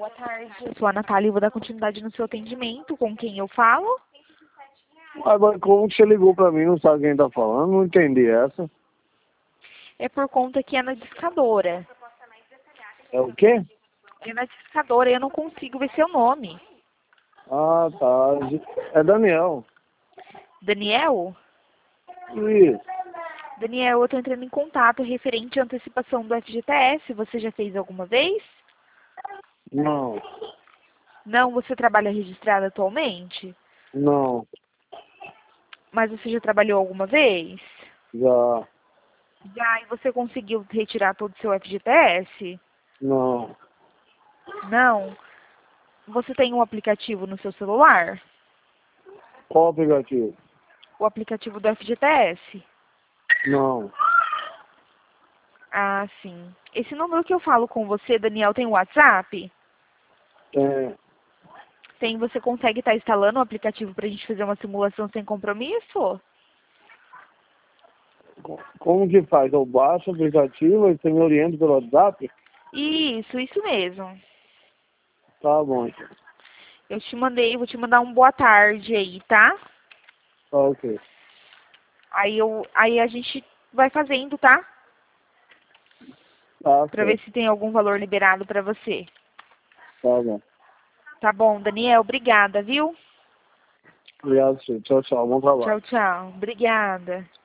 boa tarde. Eu sou a Natália e vou dar continuidade no seu atendimento. Com quem eu falo? Agora, como que você ligou pra mim, não sabe quem tá falando? Não entendi essa. É por conta que é na discadora. É o quê? É na discadora e eu não consigo ver seu nome. Ah, tá. É Daniel. Daniel? Isso. Daniel, eu tô entrando em contato referente à antecipação do FGTS. Você já fez alguma vez? Não. Não, você trabalha registrado atualmente? Não. Mas você já trabalhou alguma vez? Já. Já, e você conseguiu retirar todo o seu FGTS? Não. Não. Você tem um aplicativo no seu celular? Qual aplicativo? O aplicativo do FGTS? Não. Ah, sim. Esse número que eu falo com você, Daniel, tem WhatsApp? Tem. Tem, você consegue estar instalando o aplicativo para a gente fazer uma simulação sem compromisso? Como que faz? Eu baixo o aplicativo e você me orienta pelo WhatsApp? Isso mesmo. Tá bom, então. Vou te mandar um boa tarde aí, tá? Tá ok. Aí a gente vai fazendo, tá? Tá Pra ver certo. se tem algum valor liberado pra você. Tá bom. Tá bom, Daniel? Obrigada, viu? Obrigado, senhor. Tchau, tchau. Bom trabalho. Tchau, tchau. Obrigada.